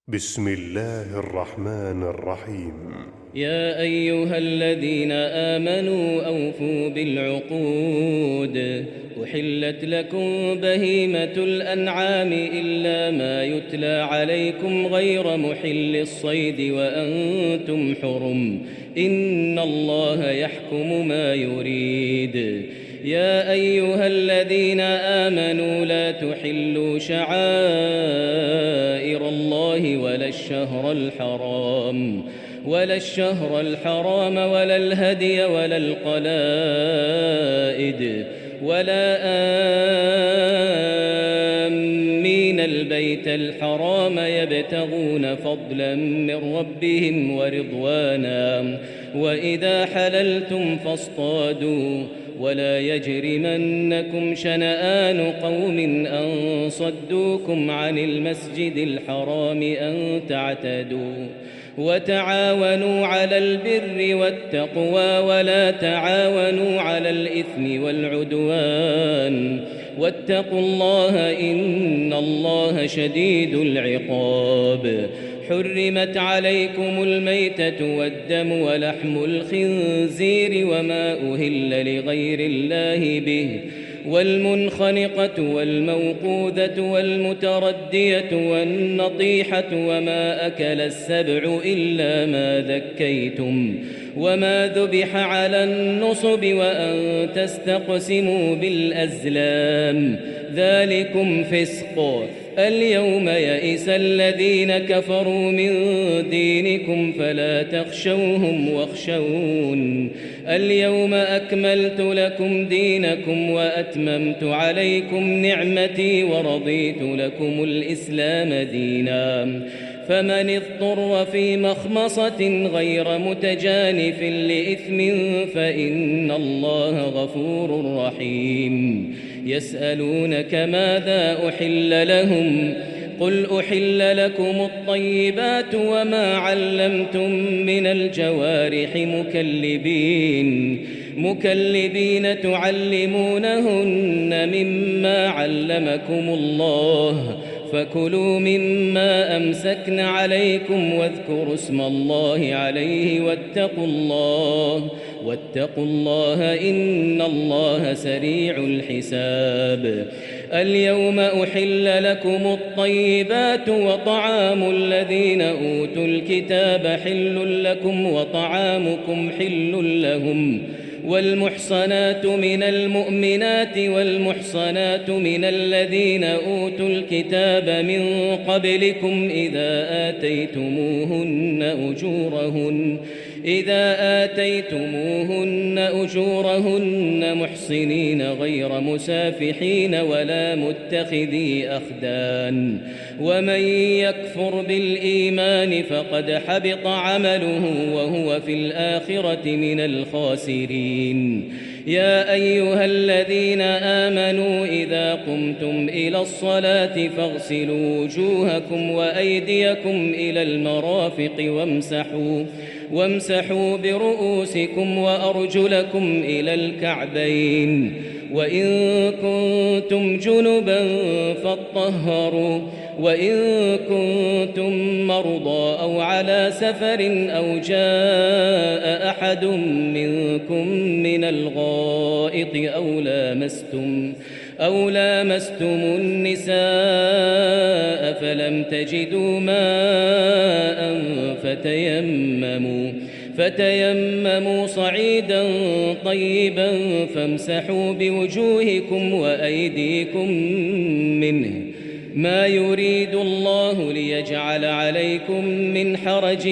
بسم الله الرحمن الرحيم. يا أيها الذين آمنوا أوفوا بالعقود. أحلت لكم بهيمة الأنعام إلا ما يتلى عليكم غير محل الصيد وأنتم حرم، إن الله يحكم ما يريد. يا أيها الذين آمنوا لا تحلوا شعائر الله ولا الشهر الحرام ولا الهدي ولا القلائد ولا آمين البيت الحرام يبتغون فضلا من ربهم ورضوانا، وإذا حللتم فاصطادوا، ولا يجرمنكم شنآن قوم أن صدوكم عن المسجد الحرام أن تعتدوا، وتعاونوا على البر والتقوى ولا تعاونوا على الإثم والعدوان، واتقوا الله إن الله شديد العقاب. حرمت عليكم الميتة والدم ولحم الخنزير وما أهل لغير الله به، والمنخنقة والموقوذة والمتردية والنطيحة وما أكل السبع إلا ما ذكيتم، وما ذبح على النصب وأن تستقسموا بالأزلام، ذلكم فسق. اليوم يئس الذين كفروا من دينكم فلا تخشوهم واخشون. اليوم أكملت لكم دينكم وأتممت عليكم نعمتي ورضيت لكم الإسلام دينا، فمن اضطر في مخمصة غير متجانف لإثم فإن الله غفور رحيم. يسألونك ماذا أحل لهم؟ قل أحل لكم الطيبات وما علمتم من الجوارح مكلبين تعلمونهن مما علمكم الله، فكلوا مما أمسكن عليكم واذكروا اسم الله عليه واتقوا الله إن الله سريع الحساب. اليوم أحل لكم الطيبات وطعام الذين أوتوا الكتاب حل لكم وطعامكم حل لهم، والمحصنات من المؤمنات والمحصنات من الذين أوتوا الكتاب من قبلكم إذا آتيتموهن أجورهن محصنين غير مسافحين ولا متخذي أخدان، ومن يكفر بالإيمان فقد حبط عمله وهو في الآخرة من الخاسرين. يا أيها الذين آمنوا إذا قمتم إلى الصلاة فاغسلوا وجوهكم وأيديكم إلى المرافق وامسحوا برؤوسكم وأرجلكم إلى الكعبين، وإن كنتم جنبا فاطهروا، وإن كنتم مرضى أو على سفر أو جاء أحد منكم من الغائط أو لامستم النساء فلم تجدوا ماء فتيمموا صعيدا طيبا فامسحوا بوجوهكم وأيديكم منه، ما يريد الله ليجعل عليكم من حرج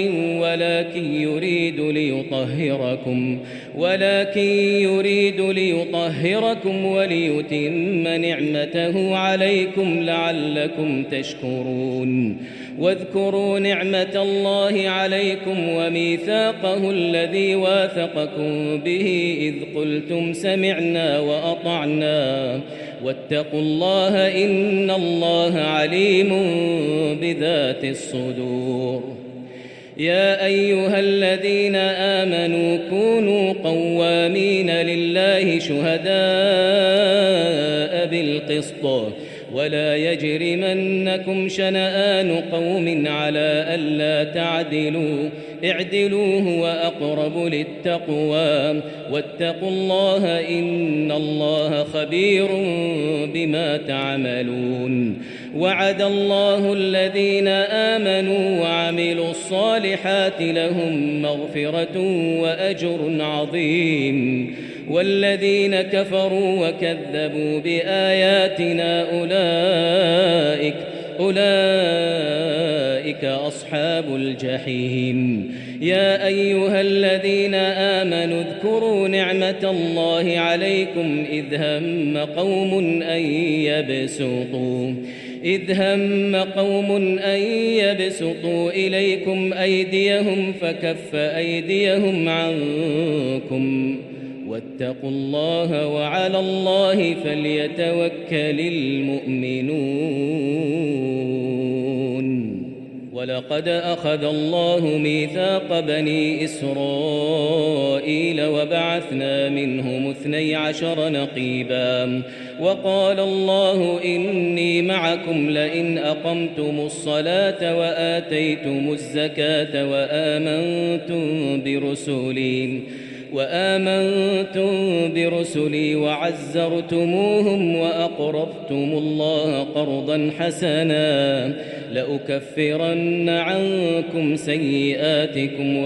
ولكن يريد ليطهركم وليتم نعمته عليكم لعلكم تشكرون. واذكروا نعمة الله عليكم وميثاقه الذي واثقكم به إذ قلتم سمعنا وأطعنا، واتقوا الله إن الله عليم بذات الصدور. يا أيها الذين آمنوا كونوا قوامين لله شهداء بالقسط ولا يجرمنكم شنآن قوم على ألا تعدلوا اعدلوا هو أقرب للتقوى واتقوا الله إن الله خبير بما تعملون وعد الله الذين آمنوا وعملوا الصالحات لهم مغفرة وأجر عظيم والذين كفروا وكذبوا بآياتنا أولئك أصحاب الجحيم يا أيها الذين آمنوا اذكروا نعمة الله عليكم إذ هم قوم أن يبسطوا إليكم أيديهم فكف أيديهم عنكم واتقوا الله وعلى الله فليتوكل المؤمنون ولقد أخذ الله ميثاق بني إسرائيل وبعثنا منهم 12 نقيبا وقال الله إني معكم لئن أقمتم الصلاة وآتيتم الزكاة وآمنتم برسلي وعزرتموهم وأقرضتم الله قرضا حسنا لأكفرن عنكم سيئاتكم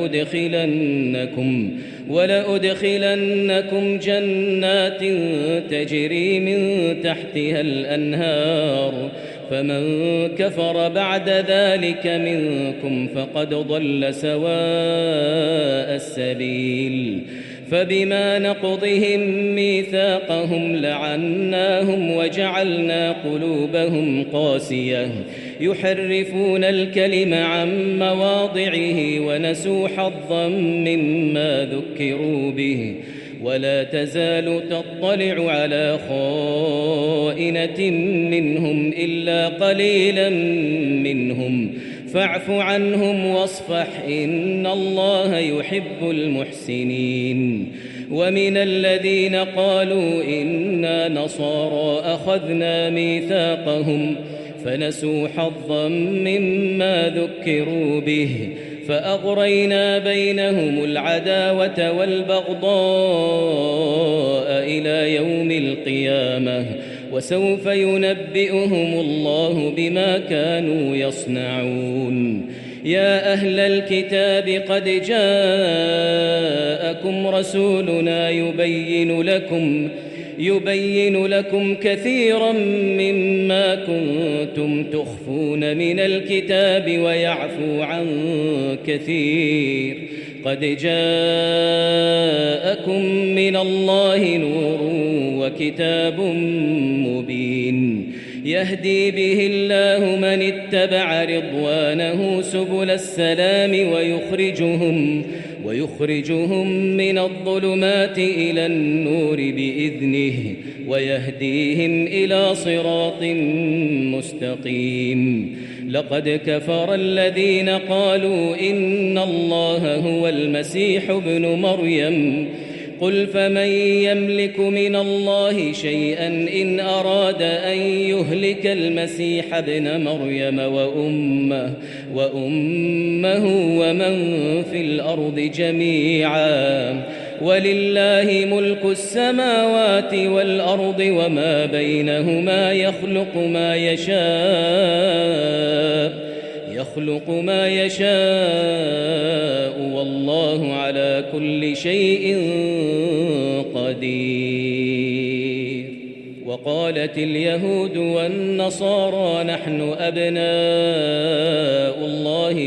ولأدخلنكم جنات تجري من تحتها الأنهار فمن كفر بعد ذلك منكم فقد ضل سواء السبيل فبما نقضهم ميثاقهم لعناهم وجعلنا قلوبهم قاسية يحرفون الكلم عن مواضعه ونسوا حظا مما ذكروا به ولا تزال تطلع على خائنة منهم إلا قليلا منهم فاعف عنهم واصفح إن الله يحب المحسنين ومن الذين قالوا إنا نصارى أخذنا ميثاقهم فنسوا حظا مما ذكروا به فأغرينا بينهم العداوة والبغضاء إلى يوم القيامة وسوف ينبئهم الله بما كانوا يصنعون يا أهل الكتاب قد جاءكم رسولنا يبين لكم كثيرا مما كنتم تخفون من الكتاب ويعفو عن كثير قد جاءكم من الله نور وكتاب مبين يهدي به الله من اتبع رضوانه سبل السلام ويخرجهم من الظلمات إلى النور بإذنه ويهديهم إلى صراط مستقيم لقد كفر الذين قالوا إن الله هو المسيح ابن مريم قل فمن يملك من الله شيئا إن أراد أن يهلك المسيح ابن مريم وأمه ومن في الأرض جميعا ولله ملك السماوات والأرض وما بينهما يخلق ما يشاء والله على كل شيء قدير وقالت اليهود والنصارى نحن أبناء الله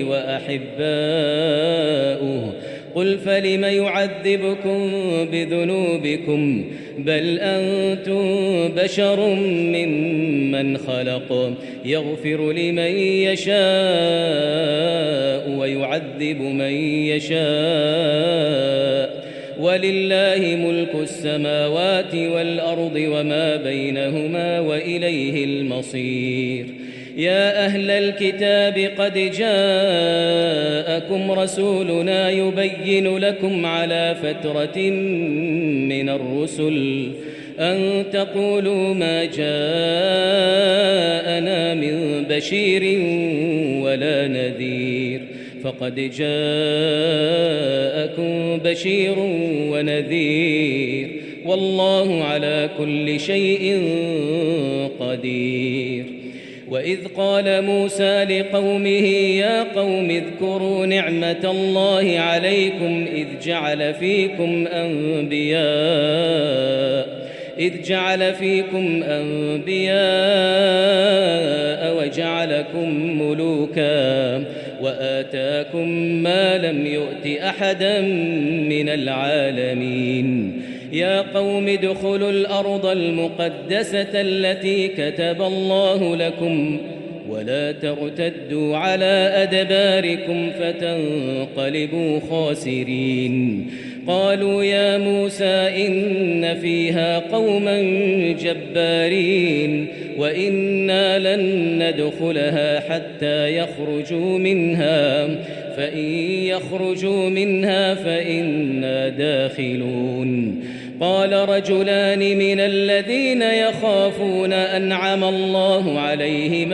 وأحباؤه قل فلم يعذبكم بذنوبكم بل أنتم بشر ممن خلق يغفر لمن يشاء ويعذب من يشاء ولله ملك السماوات والأرض وما بينهما وإليه المصير يا أهل الكتاب قد جاءكم رسولنا يبين لكم على فترة من الرسل أن تقولوا ما جاءنا من بشير ولا نذير فقد جاءكم بشير ونذير والله على كل شيء قدير. وإذ قال موسى لقومه يا قوم اذكروا نعمة الله عليكم إذ جعل فيكم أنبياء وجعلكم ملوكا وآتاكم ما لم يؤت أحدا من العالمين. يا قوم ادخلوا الأرض المقدسة التي كتب الله لكم ولا ترتدوا على أدباركم فتنقلبوا خاسرين. قالوا يا موسى إن فيها قوما جبارين وإنا لن ندخلها حتى يخرجوا منها فإن يخرجوا منها فإنا داخلون. قال رجلان من الذين يخافون أنعم الله عليهم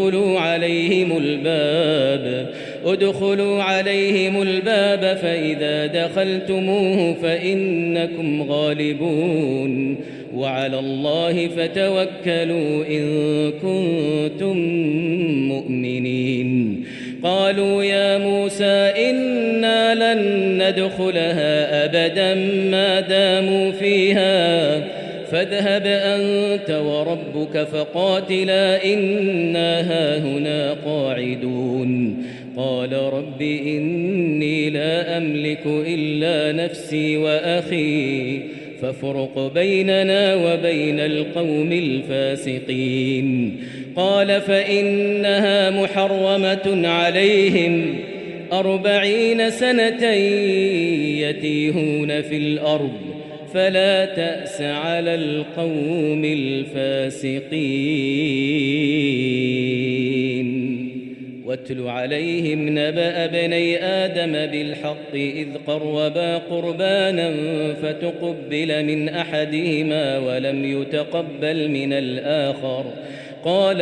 ادخلوا عليهم الباب فإذا دخلتموه فإنكم غالبون وعلى الله فتوكلوا إن كنتم مؤمنين. قالوا يا موسى إنا لن ندخلها أبدا ما داموا فيها فاذهب أنت وربك فقاتلا إنا هاهنا قاعدون. قال رب إني لا أملك إلا نفسي وأخي فافرق بيننا وبين القوم الفاسقين. قال فإنها محرمة عليهم 40 سنة يتيهون في الأرض فلا تأس على القوم الفاسقين. واتل عليهم نبأ ابني آدم بالحق إذ قربا قربانا فتقبل من أحدهما ولم يتقبل من الآخر قال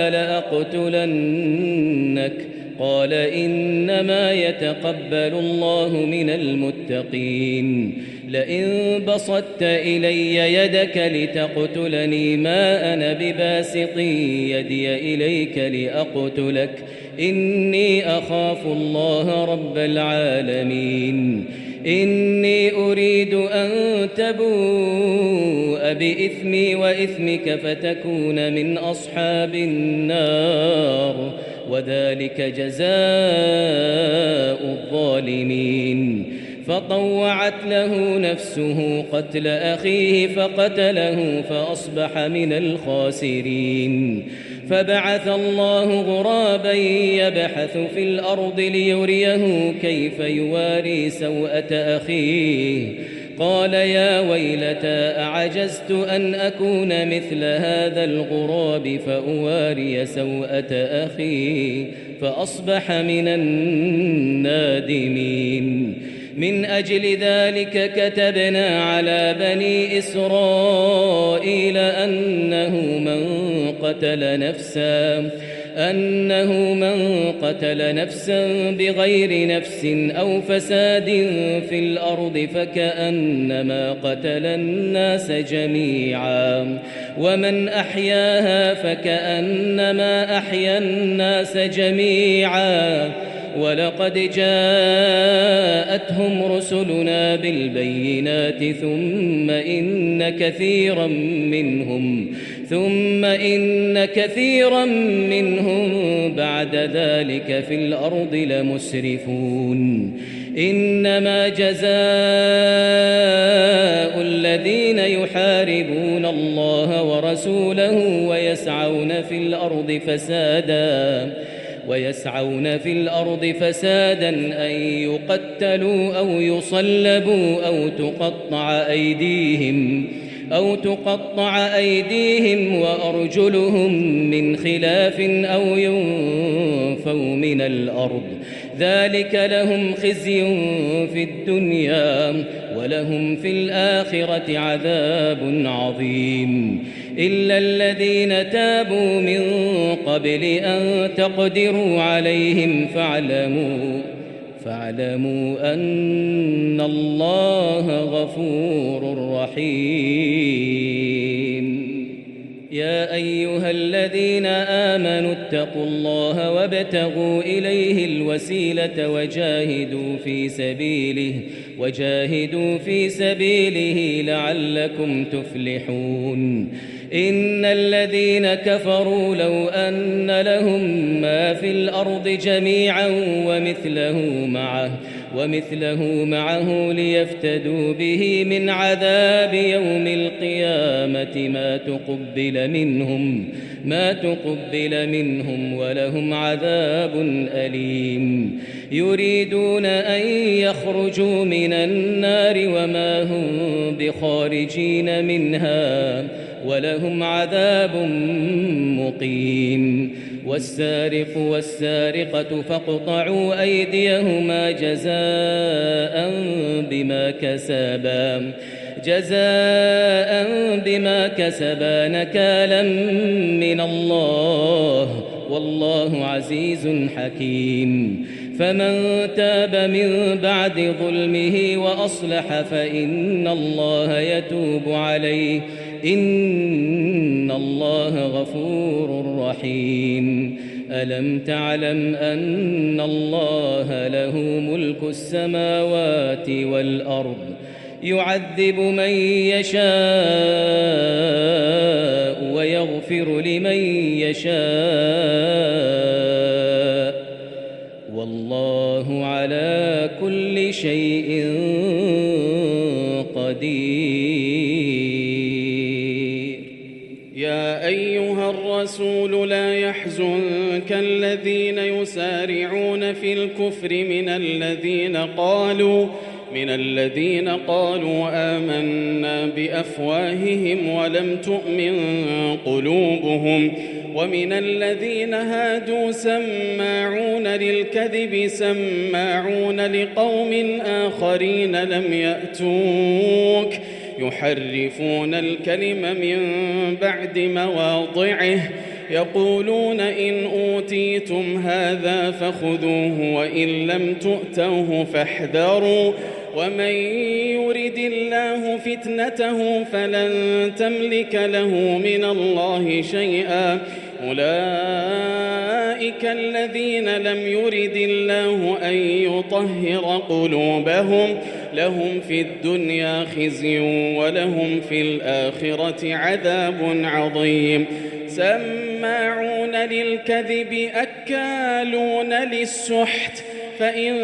لأقتلنك قال إنما يتقبل الله من المتقين. لئن بسطت إلي يدك لتقتلني ما أنا بباسط يدي إليك لأقتلك إني أخاف الله رب العالمين. إني أريد أن تبوء بإثمي وإثمك فتكون من أصحاب النار وذلك جزاء الظالمين. فطوعت له نفسه قتل أخيه فقتله فأصبح من الخاسرين. فبعث الله غرابا يبحث في الأرض ليريه كيف يواري سوءة أخيه قال يا ويلتى أعجزت أن أكون مثل هذا الغراب فأواري سوءة أخي فأصبح من النادمين. من أجل ذلك كتبنا على بني إسرائيل أنه من قتل نفسا بغير نفس أو فساد في الأرض فكأنما قتل الناس جميعا ومن أحياها فكأنما أحيا الناس جميعا ولقد جاءتهم رسلنا بالبينات ثم إن كثيرا منهم بعد ذلك في الأرض لمسرفون. إنما جزاء الذين يحاربون الله ورسوله ويسعون في الأرض فسادا أن يقتلوا أو يصلبوا أو تقطع أيديهم وأرجلهم من خلاف أو ينفوا من الأرض ذلك لهم خزي في الدنيا ولهم في الآخرة عذاب عظيم إلا الذين تابوا من قبل أن تقدروا عليهم فاعلموا أن الله غفور رحيم يا أيها الذين آمنوا اتقوا الله وابتغوا إليه الوسيلة وجاهدوا في سبيله لعلكم تفلحون إن الذين كفروا لو أن لهم ما في الأرض جميعا ومثله معه ليفتدوا به من عذاب يوم القيامة ما تقبل منهم ولهم عذاب أليم يريدون أن يخرجوا من النار وما هم بخارجين منها ولهم عذاب مقيم والسارق والسارقة فاقطعوا أيديهما جزاء بما كسبا نكالا من الله والله عزيز حكيم فمن تاب من بعد ظلمه وأصلح فإن الله يتوب عليه إن الله غفور رحيم ألم تعلم أن الله له ملك السماوات والأرض يعذب من يشاء ويغفر لمن يشاء والله على كل شيء قدير يا أيها الرسول لا يحزنك الذين يسارعون في الكفر من الذين قالوا آمنا بأفواههم ولم تؤمن قلوبهم ومن الذين هادوا سماعون للكذب سماعون لقوم آخرين لم يأتوك يحرفون الكلم من بعد مواضعه يقولون إن أوتيتم هذا فخذوه وإن لم تؤتوه فاحذروا ومن يرد الله فتنته فلن تملك له من الله شيئا أولئك الذين لم يرد الله أن يطهر قلوبهم لهم في الدنيا خزي ولهم في الآخرة عذاب عظيم سماعون للكذب أكالون للسحت فإن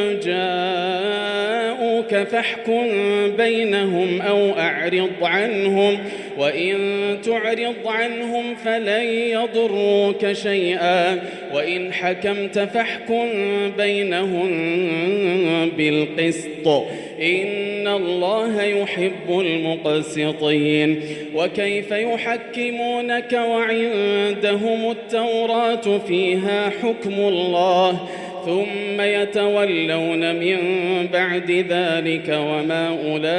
جاءوك فاحكم بينهم أو أعرض عنهم وإن تعرض عنهم فلن يضروك شيئا وإن حكمت فاحكم بينهم بالقسط إن الله يحب المقسطين وكيف يحكمونك وعندهم التوراة فيها حكم الله ثم يتولون من بعد ذلك وما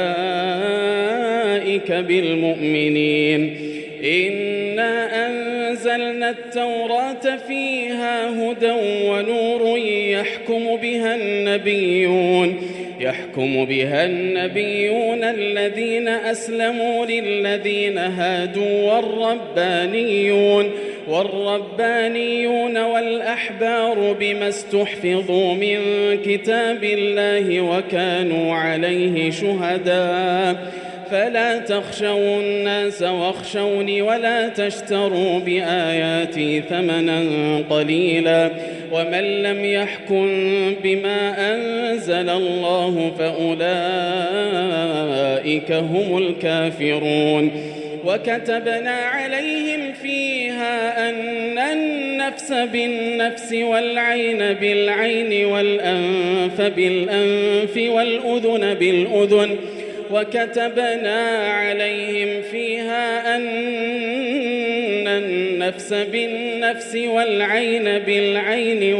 أولئك بالمؤمنين إنا أنزلنا التوراة فيها هدى ونور يحكم بها النبيون الذين أسلموا للذين هادوا والربانيون والأحبار بما استحفظوا من كتاب الله وكانوا عليه شهداء فلا تخشوا الناس واخشوني ولا تشتروا بآياتي ثمنا قليلا ومن لم يحكم بما أنزل الله فأولئك هم الكافرون وكتبنا عليهم فيها أن النفس بالنفس والعين بالعين والأنف بالأنف والأذن بالأذن وكتبنا عليهم فيها أن النفس بالنفس والعين بالعين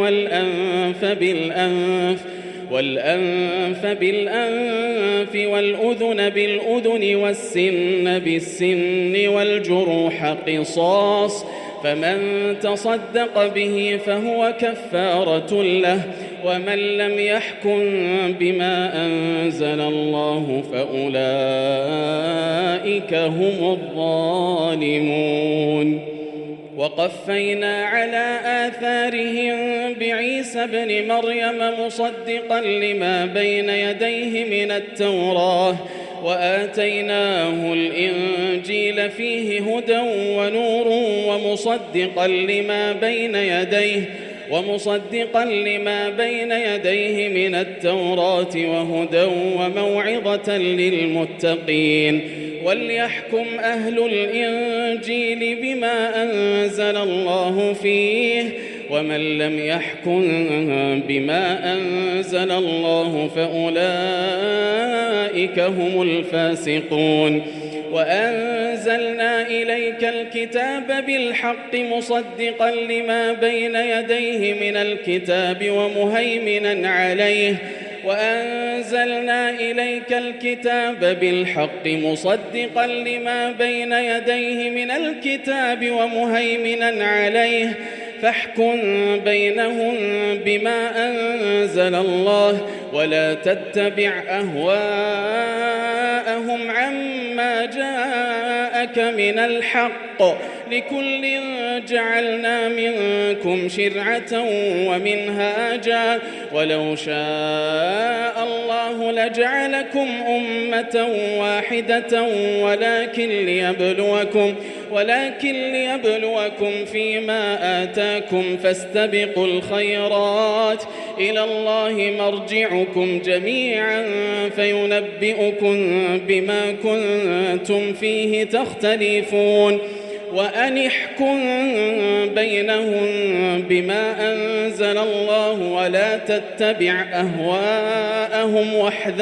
والأنف بالأنف والأذن بالأذن والسن بالسن والجروح قصاص، فمن تصدق به فهو كفارة له، ومن لم يحكم بما أنزل الله فأولئك هم الظالمون. وقفينا على آثارهم بعيسى ابن مريم مصدقا لما بين يديه من التوراة، وآتيناه الإنجيل فيه هدى ونور ومصدقا لما بين يديه من التوراة وهدى وموعظة للمتقين. وليحكم أهل الإنجيل بما أنزل الله فيه، ومن لم يحكم بما أنزل الله فأولئك هم الفاسقون. وأنزلنا إليك الكتاب بالحق مصدقا لما بين يديه من الكتاب ومهيمنا عليه، وأنزلنا إليك الكتاب بالحق مصدقا لما بين يديه من الكتاب ومهيمنا عليه، فاحكم بينهم بما أنزل الله، ولا تتبع أهواءهم عما جاءك من الحق، لكل جعلنا منكم شرعة ومنهاجا، ولو شاء الله لجعلكم أمة واحدة ولكن ليبلوكم فيما آتاكم، فاستبقوا الخيرات، إلى الله مرجعكم جميعا فينبئكم بما كنتم فيه تختلفون. وأن احكم بينهم بما أنزل الله، ولا تتبع أهواءهم،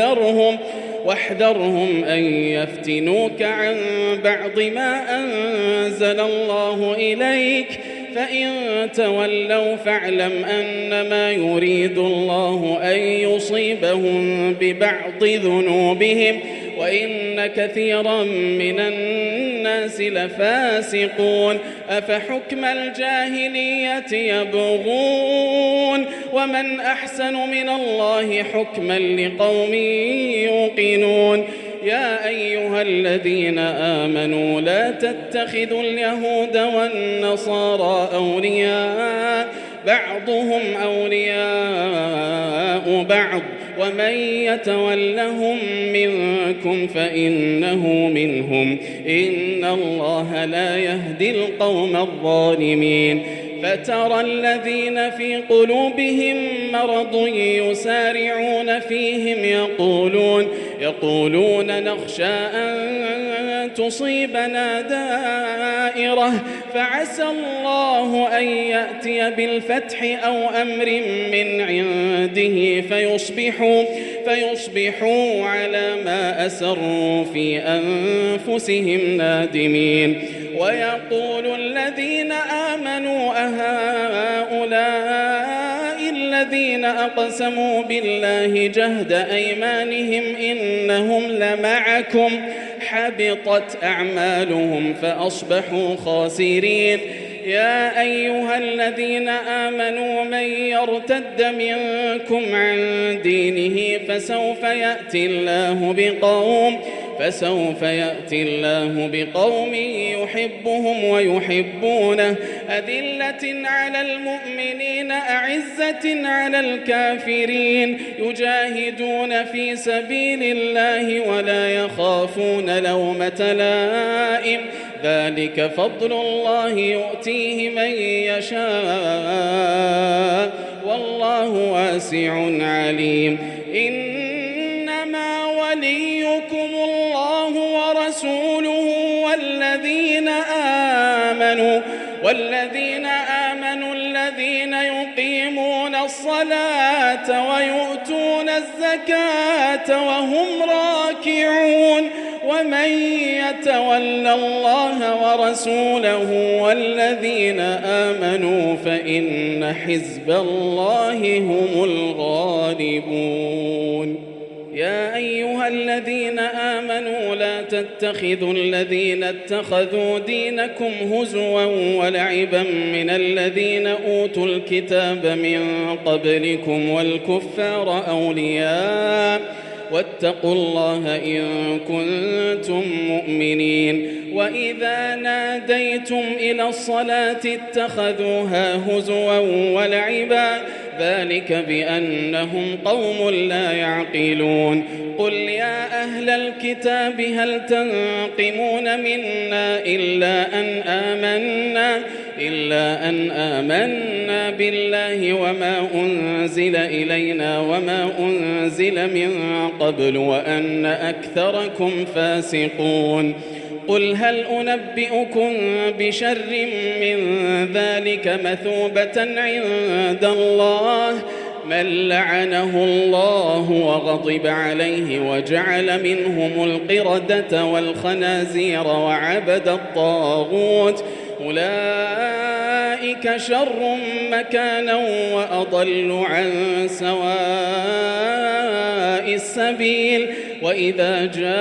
واحذرهم أن يفتنوك عن بعض ما أنزل الله إليك، فإن تولوا فاعلم أنما يريد الله أن يصيبهم ببعض ذنوبهم، وإن كثيرا من الناس لفاسقون. أفحكم الجاهلية يبغون، ومن أحسن من الله حكما لقوم يوقنون. يا أيها الذين آمنوا لا تتخذوا اليهود والنصارى أولياء، بعضهم أولياء بعض، ومن يتولهم منكم فإنه منهم، إن الله لا يهدي القوم الظالمين. فترى الذين في قلوبهم مرض يسارعون فيهم يقولون نخشى أن تصيبنا دائرة، فعسى الله أن يأتي بالفتح أو أمر من عنده فيصبحوا على ما أسروا في أنفسهم نادمين. ويقول الذين آمنوا أهؤلاء الذين أقسموا بالله جهد أيمانهم إنهم لمعكم، حبطت أعمالهم فأصبحوا خاسرين. يا أيها الذين آمنوا من يرتد منكم عن دينه فسوف يأتي الله بقوم يحبهم ويحبونه، أذلة على المؤمنين أعزة على الكافرين، يجاهدون في سبيل الله ولا يخافون لومة لائم، ذلك فضل الله يؤتيه من يشاء والله واسع عليم. إنما وليكم الله ورسوله والذين آمنوا الذين يقيمون الصلاة ويؤتون الزكاة وهم راكعون ومن يتول الله ورسوله والذين آمنوا فإن حزب الله هم الغالبون. يا أيها الذين آمنوا لا تتخذوا الذين اتخذوا دينكم هزوا ولعبا من الذين أوتوا الكتاب من قبلكم والكفار أولياء واتقوا الله إن كنتم مؤمنين. وإذا ناديتم إلى الصلاة اتخذوها هزوا ولعبا ذلك بأنهم قوم لا يعقلون. قل يا أهل الكتاب هل تنقمون منا إلا أن آمنا بالله وما أنزل إلينا وما أنزل من قبل وأن أكثركم فاسقون. قل هل أنبئكم بشر من ذلك مثوبة عند الله من لعنه الله وغضب عليه وجعل منهم القردة والخنازير وعبد الطاغوت أولئك شر مكانا وأضل عن سواء السبيل. وإذا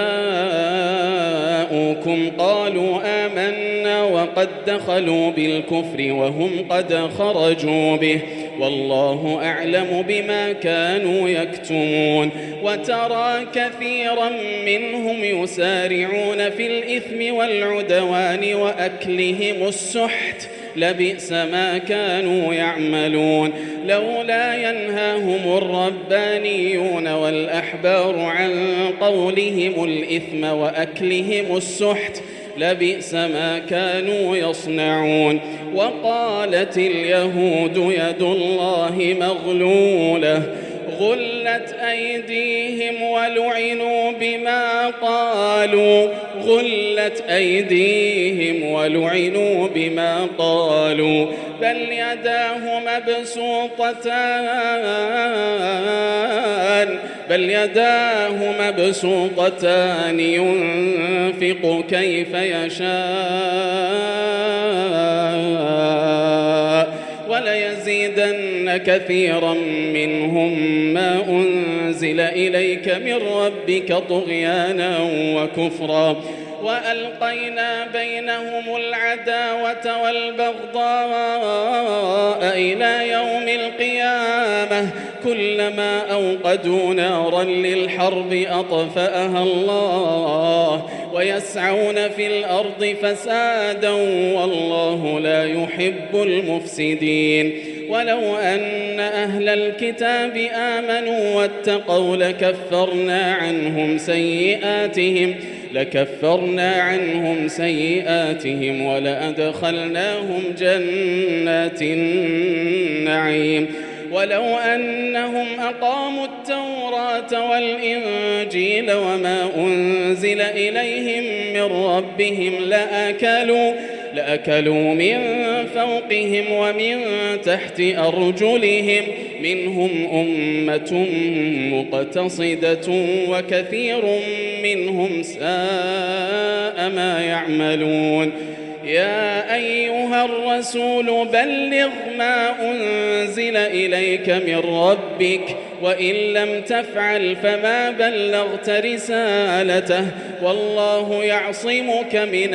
جاءوكم قالوا آمنا وقد دخلوا بالكفر وهم قد خرجوا به والله أعلم بما كانوا يكتمون. وترى كثيرا منهم يسارعون في الإثم والعدوان وأكلهم السحت لبئس ما كانوا يعملون. لولا ينهاهم الربانيون والأحبار عن قولهم الإثم وأكلهم السحت لبئس ما كانوا يصنعون. وقالت اليهود يد الله مغلولة غلت أيديهم ولعنوا بما قالوا بل يداه مبسوطتان ينفق كيف يشاء وليزيدن كثيرا منهم ما أنزل إليك من ربك طغيانا وكفرا. وألقينا بينهم العداوة والبغضاء إلى يوم القيامة كلما أوقدوا نارا للحرب أطفأها الله ويسعون في الأرض فسادا والله لا يحب المفسدين. ولو أن أهل الكتاب آمنوا واتقوا لكفرنا عنهم سيئاتهم ولأدخلناهم جنات النعيم. ولو أنهم أقاموا التوراة والإنجيل وما أنزل إليهم من ربهم لأكلوا من فوقهم ومن تحت أرجلهم منهم أمة مقتصدة وكثير منهم ساء ما يعملون. يا أيها الرسول بلغ ما أنزل إليك من ربك وإن لم تفعل فما بلغت رسالته والله يعصمك من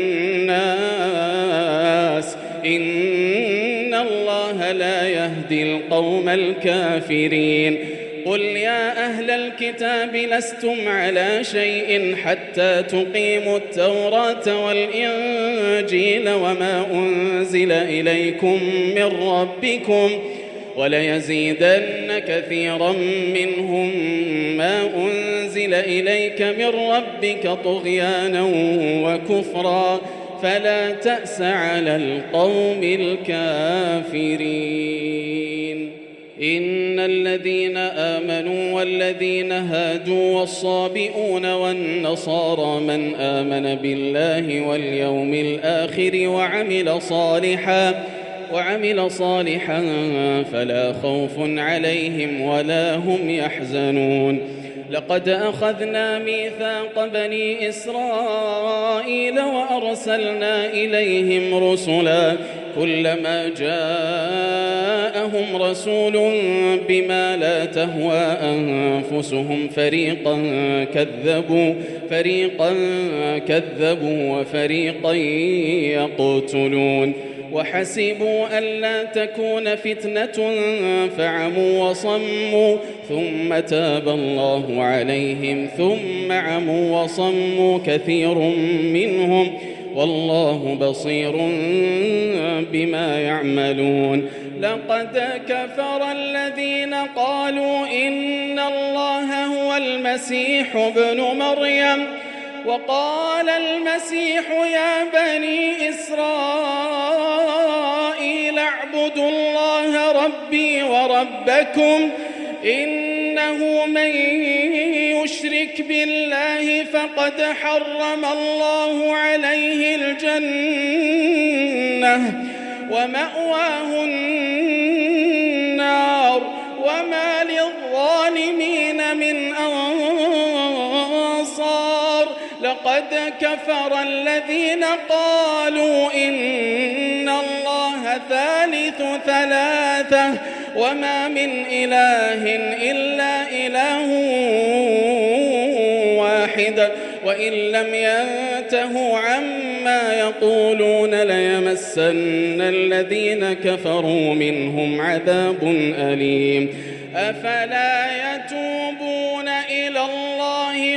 الناس إن الله لا يهدي القوم الكافرين. قل يا أهل الكتاب لستم على شيء حتى تقيموا التوراة والإنجيل وما أنزل إليكم من ربكم وليزيدن كثيرا منهم ما أنزل إليك من ربك طغيانا وكفرا فلا تأس على القوم الكافرين. إن الذين آمنوا والذين هادوا والصابئون والنصارى من آمن بالله واليوم الآخر وعمل صالحا فلا خوف عليهم ولا هم يحزنون لقد أخذنا ميثاق بني إسرائيل وأرسلنا إليهم رسلا كلما جاءهم رسول بما لا تهوى أنفسهم فريقا كذبوا وفريقا يقتلون وحسبوا ألا تكون فتنة فعموا وصموا ثم تاب الله عليهم ثم عموا وصموا كثير منهم والله بصير بما يعملون لقد كفر الذين قالوا إن الله هو المسيح ابن مريم وقال المسيح يا بني إسرائيل اعبدوا الله ربي وربكم إنه من يشرك بالله فقد حرم الله عليه الجنة ومأواه النار وما للظالمين من أنصار لقد كفر الذين قالوا إن الله ثالث ثلاثة وما من إله إلا إله واحد وإن لم ينتهوا عما يقولون ليمسن الذين كفروا منهم عذاب أليم أفلا يتوبون إلى الله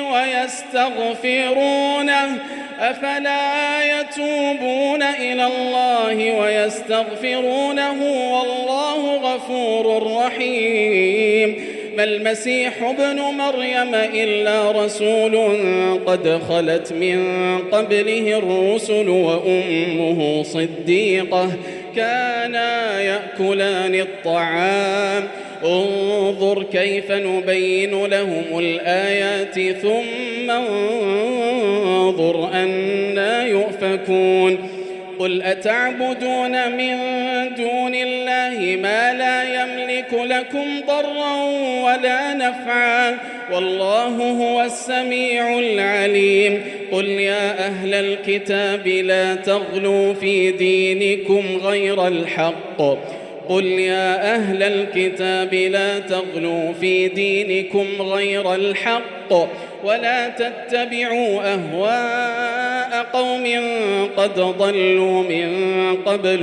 ويستغفرونه والله غفور رحيم ما المسيح ابن مريم إلا رسول قد خلت من قبله الرسل وأمه صديقة كانا يأكلان الطعام انظر كيف نبين لهم الآيات ثم انظر أنى يؤفكون قل أتعبدون من دون الله ما لا يملك لكم ضرا ولا نفعا والله هو السميع العليم قل يا أهل الكتاب لا تغلوا في دينكم غير الحق ولا تتبعوا أهواء قوم قد ضلوا من قبل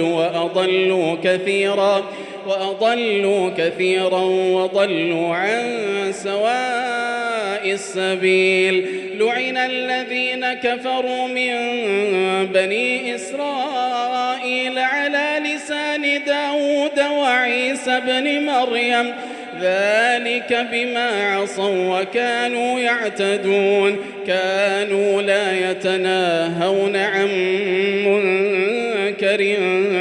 وأضلوا كثيرا وضلوا عن سواء السبيل لعن الذين كفروا من بني إسرائيل على لسان داود وعيسى بن مريم ذلك بما عصوا وكانوا يعتدون كانوا لا يتناهون عن منكر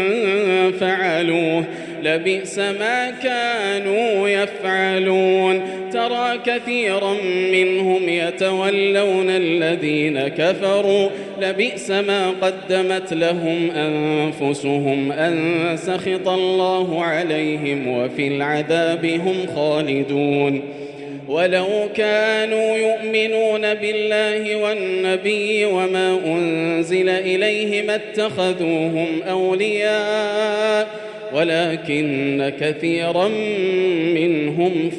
فعلوه لبئس ما كانوا يفعلون ترى كثيرا منهم يتولون الذين كفروا لبئس ما قدمت لهم أنفسهم أن سخط الله عليهم وفي العذاب هم خالدون ولو كانوا يؤمنون بالله والنبي وما أنزل إليه ما اتخذوهم أولياء ولكن كثيرا منهم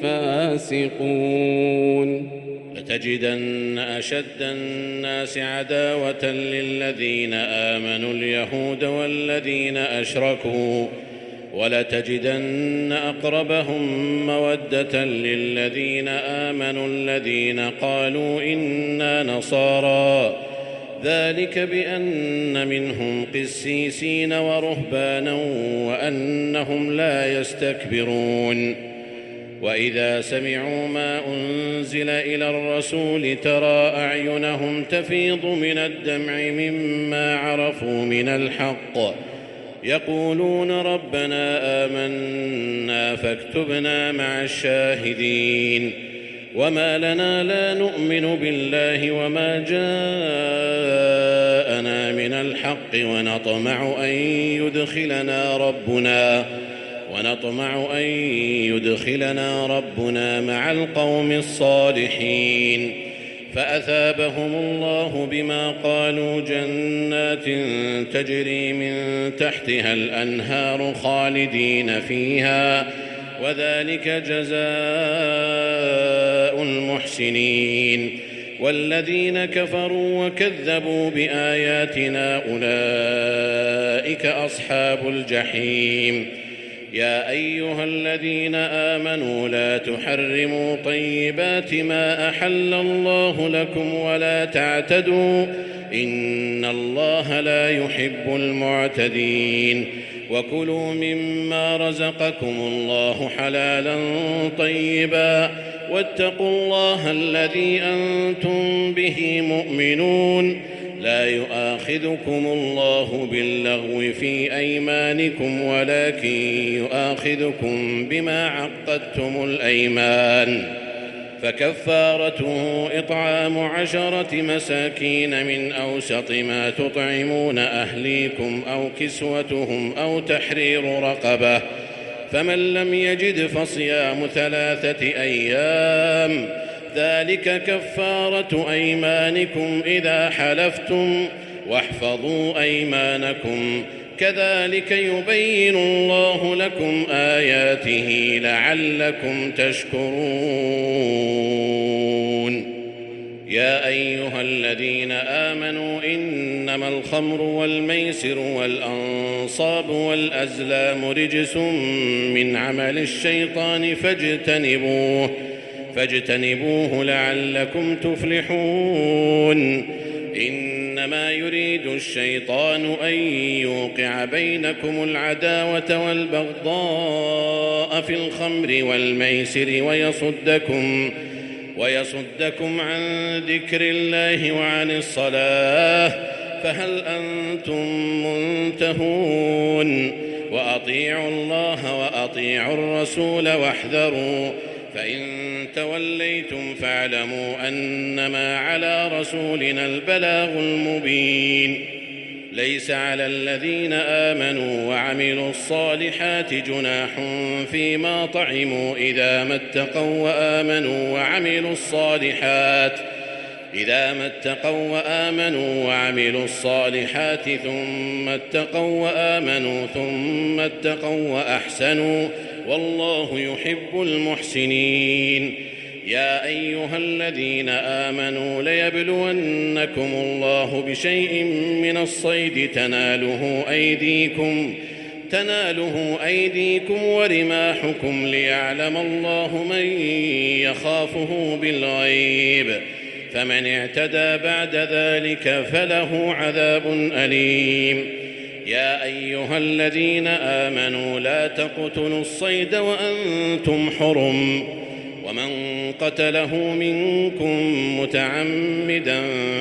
فاسقون لتجدن أشد الناس عداوة للذين آمنوا اليهود والذين أشركوا ولتجدن أقربهم مودة للذين آمنوا الذين قالوا إنا نصارى ذلك بأن منهم قسيسين ورهبانا وأنهم لا يستكبرون وإذا سمعوا ما أنزل إلى الرسول ترى أعينهم تفيض من الدمع مما عرفوا من الحق يقولون ربنا آمنا فاكتبنا مع الشاهدين وما لنا لا نؤمن بالله وما جاءنا من الحق ونطمع أن يدخلنا ربنا مع القوم الصالحين. فأثابهم الله بما قالوا جنات تجري من تحتها الأنهار خالدين فيها، وذلك جزاء المحسنين. والذين كفروا وكذبوا بآياتنا أولئك أصحاب الجحيم. يا أيها الذين آمنوا لا تحرموا طيبات ما أحل الله لكم ولا تعتدوا إن الله لا يحب المعتدين. وكلوا مما رزقكم الله حلالا طيبا واتقوا الله الذي أنتم به مؤمنون. لا يؤاخذكم الله باللغو في أيمانكم ولكن يؤاخذكم بما عقدتم الأيمان. فكفارته إطعام 10 مساكين من أوسط ما تطعمون أهليكم أو كسوتهم أو تحرير رقبة، فمن لم يجد فصيام 3 أيام، ذلك كفارة أيمانكم إذا حلفتم، واحفظوا أيمانكم، كذلك يبين الله لكم آياته لعلكم تشكرون. يا أيها الذين آمنوا إنما الخمر والميسر والأنصاب والأزلام رجس من عمل الشيطان فاجتنبوه لعلكم تفلحون. إنما يريد الشيطان أن يوقع بينكم العداوة والبغضاء في الخمر والميسر ويصدكم عن ذكر الله وعن الصلاة، فهل أنتم منتهون؟ وأطيعوا الله وأطيعوا الرسول واحذروا، فإن توليتم فاعلموا أنما على رسولنا البلاغ المبين. ليس على الذين آمنوا وعملوا الصالحات جناح فيما طعموا إذا ما اتقوا وآمنوا الصالحات ثم اتقوا وأحسنوا، والله يحب المحسنين. يا أيها الذين آمنوا ليبلونكم الله بشيء من الصيد تناله أيديكم ورماحكم ليعلم الله من يخافه بالغيب، فمن اعتدى بعد ذلك فله عذاب أليم. يا أيها الذين آمنوا لا تقتلوا الصيد وأنتم حرم، ومن قتله منكم متعمدا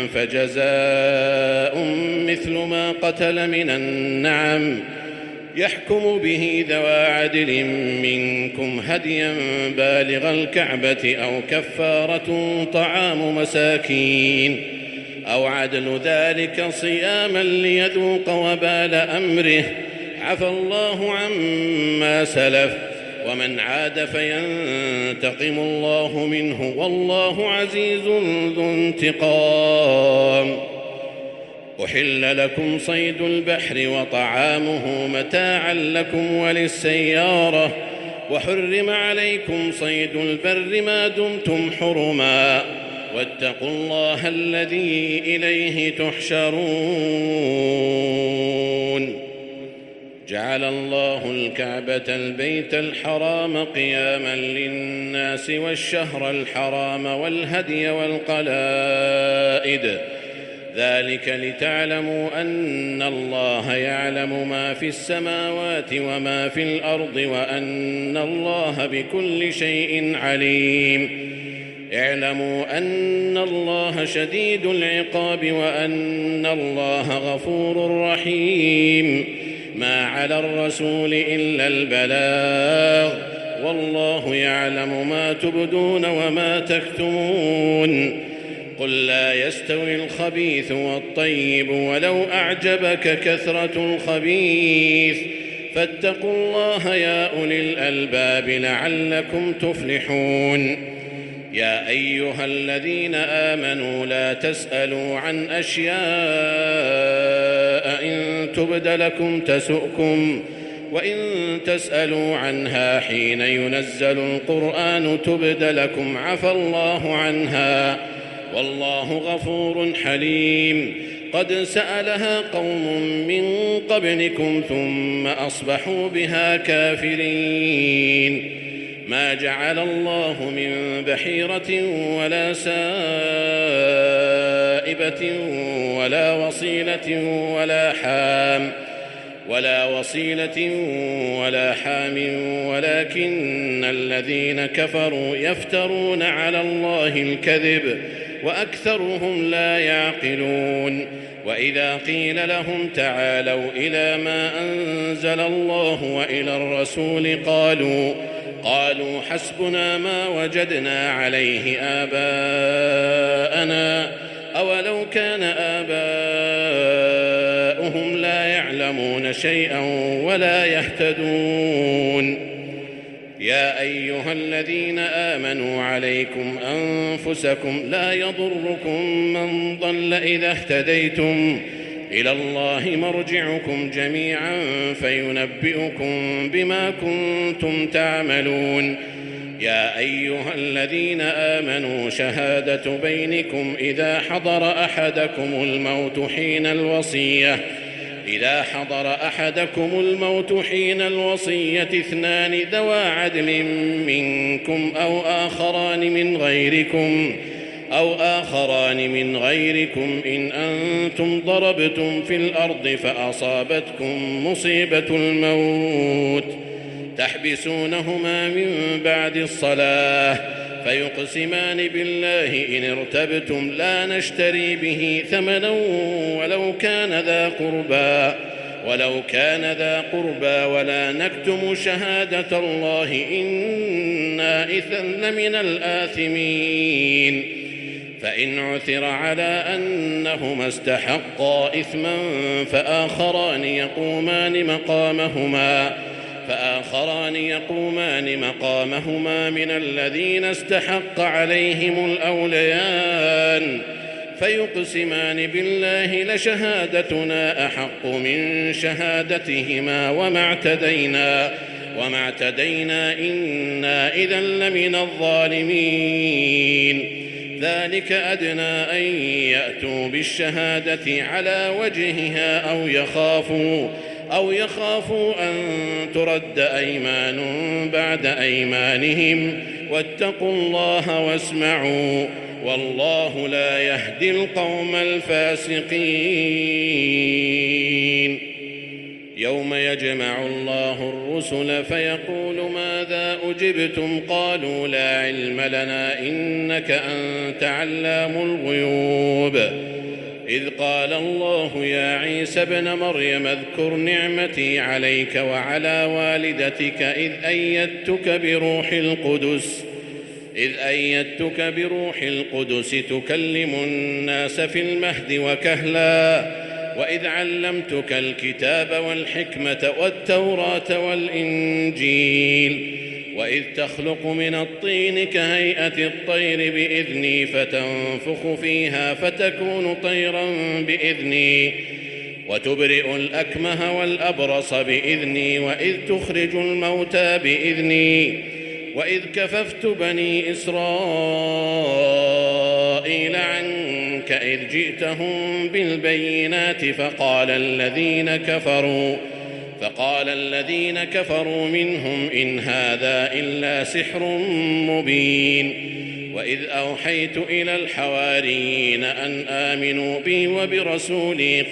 فجزاء مثل ما قتل من النعم، يحكم به ذوى عدل منكم هديا بالغ الكعبة أو كفارة طعام مساكين أو عدل ذلك صياما ليذوق وبال أمره، عفى الله عما سلف، ومن عاد فينتقم الله منه، والله عزيز ذو انتقام. أحل لكم صيد البحر وطعامه متاعا لكم وللسيارة، وحرم عليكم صيد البر ما دمتم حرما، واتقوا الله الذي إليه تحشرون. جعل الله الكعبة البيت الحرام قياما للناس والشهر الحرام والهدي والقلائد، ذلك لتعلموا أن الله يعلم ما في السماوات وما في الأرض وأن الله بكل شيء عليم. اعلموا أن الله شديد العقاب وأن الله غفور رحيم. ما على الرسول إلا البلاغ، والله يعلم ما تبدون وما تكتمون. قل لا يستوي الخبيث والطيب ولو أعجبك كثرة الخبيث فاتقوا الله يا أولي الألباب لعلكم تفلحون. يا أيها الذين آمنوا لا تسألوا عن أشياء إن تبد لكم تسؤكم وإن تسألوا عنها حين ينزل القرآن تبد لكم عفى الله عنها والله غفور حليم. قد سألها قوم من قبلكم ثم أصبحوا بها كافرين. ما جعل الله من بحيرة ولا سائبة ولا وصيلة ولا حام ولكن الذين كفروا يفترون على الله الكذب وأكثرهم لا يعقلون. وإذا قيل لهم تعالوا إلى ما أنزل الله وإلى الرسول قالوا حسبنا ما وجدنا عليه آباءنا أولو كان آباؤهم لا يعلمون شيئا ولا يهتدون. يا أيها الذين آمنوا عليكم أنفسكم لا يضركم من ضل إذا اهتديتم إلى الله مرجعكم جميعا فينبئكم بما كنتم تعملون. يا أيها الذين آمنوا شهادة بينكم إذا حضر أحدكم الموت حين الوصية اثنان ذوى عدل منكم أو آخران من غيركم إن أنتم ضربتم في الأرض فأصابتكم مصيبة الموت تحبسونهما من بعد الصلاة فيقسمان بالله إن ارتبتم لا نشتري به ثمنا ولو كان ذا قربى ولا نكتم شهادة الله إنا إذا لمن الآثمين. فإن عثر على أنهما استحقا إثما فآخران يقومان مقامهما من الذين استحق عليهم الأوليان فيقسمان بالله لشهادتنا أحق من شهادتهما وما اعتدينا إنا إذا لمن الظالمين. ذلك أدنى أن يأتوا بالشهادة على وجهها أو يخافوا أن ترد أيمان بعد أيمانهم واتقوا الله واسمعوا والله لا يهدي القوم الفاسقين. يوم يجمع الله الرسل فيقول ماذا أجبتم قالوا لا علم لنا إنك أنت علام الغيوب. إذ قال الله يا عيسى ابن مريم اذكر نعمتي عليك وعلى والدتك إذ أيدتك بروح القدس تكلم الناس في المهد وكهلا وإذ علمتك الكتاب والحكمة والتوراة والإنجيل وإذ تخلق من الطين كهيئة الطير بإذني فتنفخ فيها فتكون طيرا بإذني وتبرئ الأكمه والأبرص بإذني وإذ تخرج الموتى بإذني وإذ كففت بني إسرائيل عنك إذ جئتهم بالبينات فقال الذين كفروا منهم إن هذا إلا سحر مبين. وإذ أوحيت إلى الحواريين أن آمنوا بي وبرسولي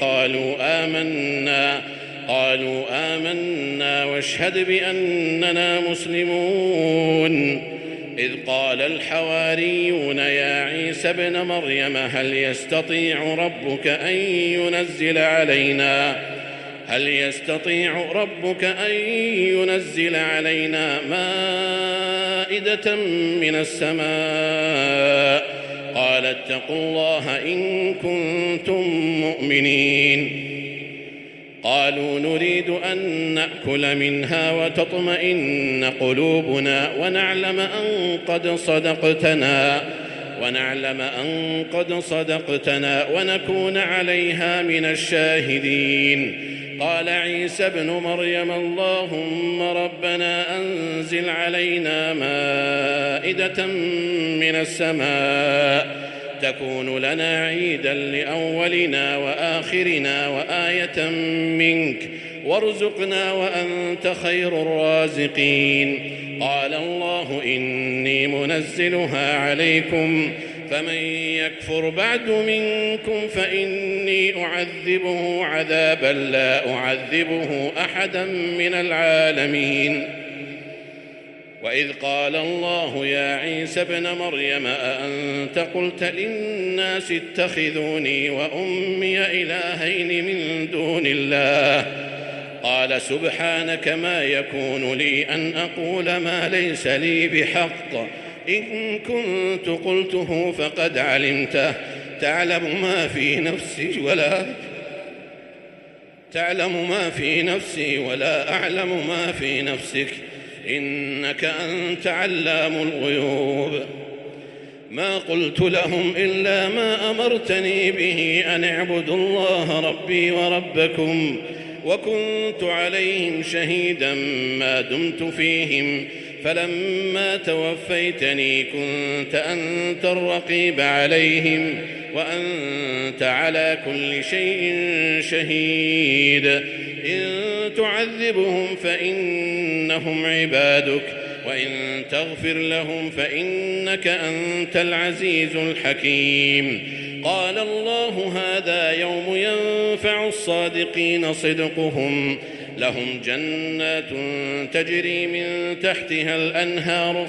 قالوا آمنا واشهد بأننا مسلمون. إذ قال الحواريون يا عيسى ابن مريم هل يستطيع ربك أن هل يستطيع ربك أن ينزل علينا مائدة من السماء؟ قال اتقوا الله إن كنتم مؤمنين. قالوا نريد أن نأكل منها وتطمئن قلوبنا ونعلم أن قد صدقتنا ونكون عليها من الشاهدين. قال عيسى ابن مريم اللهم ربنا أنزل علينا مائدة من السماء تكون لنا عيدا لأولنا وآخرنا وآية منك وارزقنا وأنت خير الرازقين. قال الله إني منزلها عليكم فمن يكفر بعد منكم فإني أعذبه عذابا لا أعذبه أحدا من العالمين. وإذ قال الله يا عيسى ابن مريم أأنت قلت للناس اتخذوني وأمي إلهين من دون الله؟ قال سبحانك ما يكون لي أن أقول ما ليس لي بحق إن كنت قلته فقد علمته تعلم ما في نفسي ولا أعلم ما في نفسك إنك أنت علام الغيوب. ما قلت لهم إلا ما أمرتني به أن اعبدوا الله ربي وربكم وكنت عليهم شهيدا ما دمت فيهم فلما توفيتني كنت أنت الرقيب عليهم وأنت على كل شيء شهيد. إن تعذبهم فإنهم عبادك وإن تغفر لهم فإنك أنت العزيز الحكيم. قال الله هذا يوم ينفع الصادقين صدقهم لهم جنات تجري من تحتها الأنهار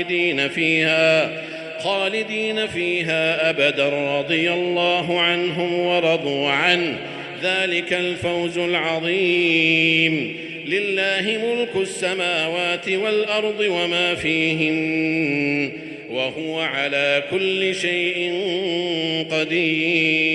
خالدين فيها أبدا رضي الله عنهم ورضوا عنه ذلك الفوز العظيم. لله ملك السماوات والأرض وما فيهن وهو على كل شيء قدير.